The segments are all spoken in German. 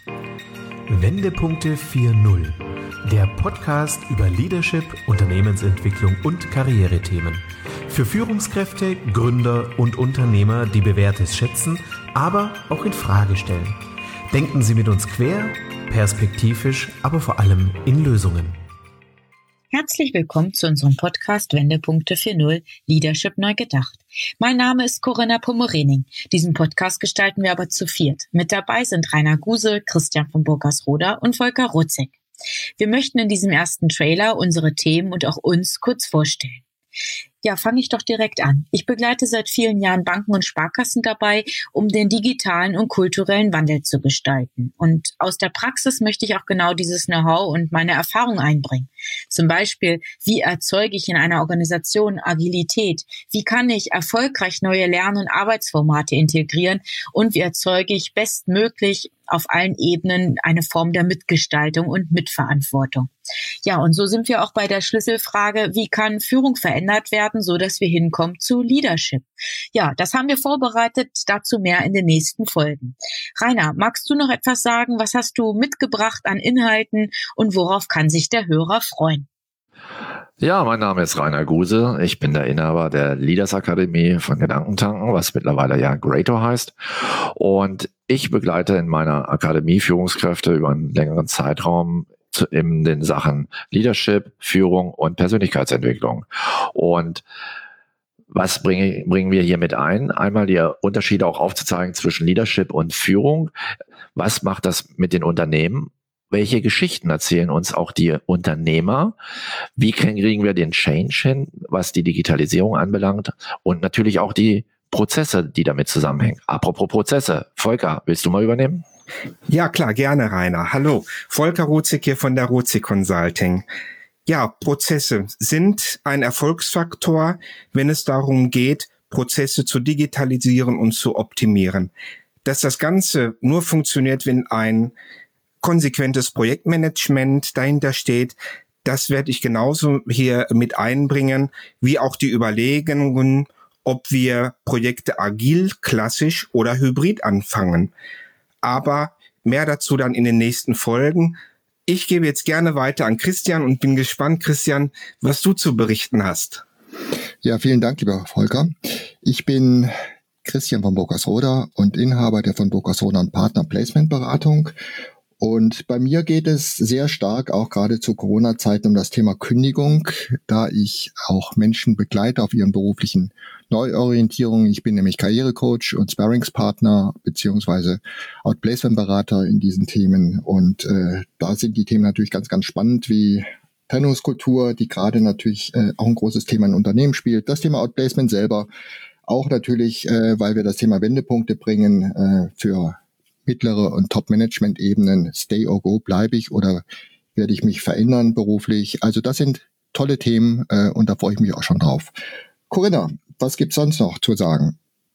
Wendepunkte 4.0, der Podcast über Leadership, Unternehmensentwicklung und Karrierethemen. Für Führungskräfte, Gründer und Unternehmer, die Bewährtes schätzen, aber auch in Frage stellen. Denken Sie mit uns quer, perspektivisch, aber vor allem in Lösungen. Herzlich willkommen zu unserem Podcast Wendepunkte 4.0 Leadership neu gedacht. Mein Name ist Corinna Pomorening. Diesen Podcast gestalten wir aber zu viert. Mit dabei sind Rainer Guse, Christian von Burgersroda und Volker Rotzek. Wir möchten in diesem ersten Trailer unsere Themen und auch uns kurz vorstellen. Ja, fange ich doch direkt an. Ich begleite seit vielen Jahren Banken und Sparkassen dabei, um den digitalen und kulturellen Wandel zu gestalten. Und aus der Praxis möchte ich auch genau dieses Know-how und meine Erfahrung einbringen. Zum Beispiel, wie erzeuge ich in einer Organisation Agilität? Wie kann ich erfolgreich neue Lern- und Arbeitsformate integrieren? Und wie erzeuge ich bestmöglich auf allen Ebenen eine Form der Mitgestaltung und Mitverantwortung? Ja, und so sind wir auch bei der Schlüsselfrage, wie kann Führung verändert werden, so dass wir hinkommen zu Leadership? Ja, das haben wir vorbereitet, dazu mehr in den nächsten Folgen. Rainer, magst du noch etwas sagen? Was hast du mitgebracht an Inhalten und worauf kann sich der Hörer freuen? Ja, mein Name ist Rainer Guse. Ich bin der Inhaber der Leaders Akademie von Gedankentanken, was mittlerweile ja Greator heißt. Und ich begleite in meiner Akademie Führungskräfte über einen längeren Zeitraum in den Sachen Leadership, Führung und Persönlichkeitsentwicklung. Und was bringen wir hier mit ein? Einmal die Unterschiede auch aufzuzeigen zwischen Leadership und Führung. Was macht das mit den Unternehmen? Welche Geschichten erzählen uns auch die Unternehmer? Wie kriegen wir den Change hin, was die Digitalisierung anbelangt? Und natürlich auch die Prozesse, die damit zusammenhängen. Apropos Prozesse. Volker, willst du mal übernehmen? Ja, klar, gerne, Rainer. Hallo, Volker Rotzek hier von der Rotzek Consulting. Ja, Prozesse sind ein Erfolgsfaktor, wenn es darum geht, Prozesse zu digitalisieren und zu optimieren. Dass das Ganze nur funktioniert, wenn ein konsequentes Projektmanagement dahinter steht, das werde ich genauso hier mit einbringen, wie auch die Überlegungen, ob wir Projekte agil, klassisch oder hybrid anfangen. Aber mehr dazu dann in den nächsten Folgen. Ich gebe jetzt gerne weiter an Christian und bin gespannt, Christian, was du zu berichten hast. Ja, vielen Dank, lieber Volker. Ich bin Christian von Burgersroda und Inhaber der von Burgersroda und Partner Placement Beratung. Und bei mir geht es sehr stark, auch gerade zu Corona-Zeiten, um das Thema Kündigung, da ich auch Menschen begleite auf ihren beruflichen Neuorientierungen. Ich bin nämlich Karrierecoach und Sparringspartner beziehungsweise Outplacement-Berater in diesen Themen. Und da sind die Themen natürlich ganz, ganz spannend, wie Trennungskultur, die gerade natürlich auch ein großes Thema in Unternehmen spielt. Das Thema Outplacement selber auch natürlich, weil wir das Thema Wendepunkte bringen für mittlere und Top-Management-Ebenen, stay or go, bleibe ich oder werde ich mich verändern beruflich? Also das sind tolle Themen und da freue ich mich auch schon drauf. Corinna, was gibt's sonst noch zu sagen?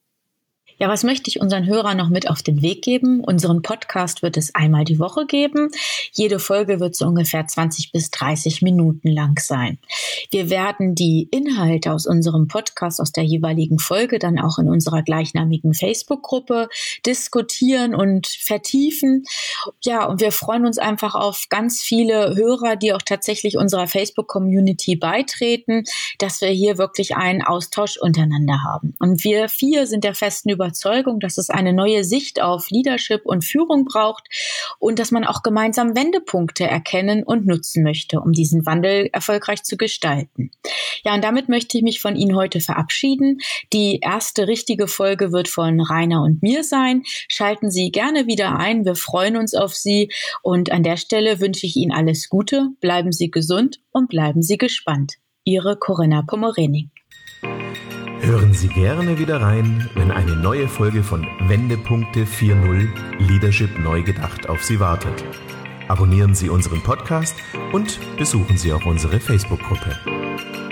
Ja, was möchte ich unseren Hörern noch mit auf den Weg geben? Unseren Podcast wird es einmal die Woche geben. Jede Folge wird so ungefähr 20 bis 30 Minuten lang sein. Wir werden die Inhalte aus unserem Podcast, aus der jeweiligen Folge, dann auch in unserer gleichnamigen Facebook-Gruppe diskutieren und vertiefen. Ja, und wir freuen uns einfach auf ganz viele Hörer, die auch tatsächlich unserer Facebook-Community beitreten, dass wir hier wirklich einen Austausch untereinander haben. Und wir vier sind der festen Überzeugung, dass es eine neue Sicht auf Leadership und Führung braucht und dass man auch gemeinsam Wendepunkte erkennen und nutzen möchte, um diesen Wandel erfolgreich zu gestalten. Ja, und damit möchte ich mich von Ihnen heute verabschieden. Die erste richtige Folge wird von Rainer und mir sein. Schalten Sie gerne wieder ein. Wir freuen uns auf Sie und an der Stelle wünsche ich Ihnen alles Gute. Bleiben Sie gesund und bleiben Sie gespannt. Ihre Corinna Pomorening. Hören Sie gerne wieder rein, wenn eine neue Folge von Wendepunkte 4.0 Leadership neu gedacht auf Sie wartet. Abonnieren Sie unseren Podcast und besuchen Sie auch unsere Facebook-Gruppe.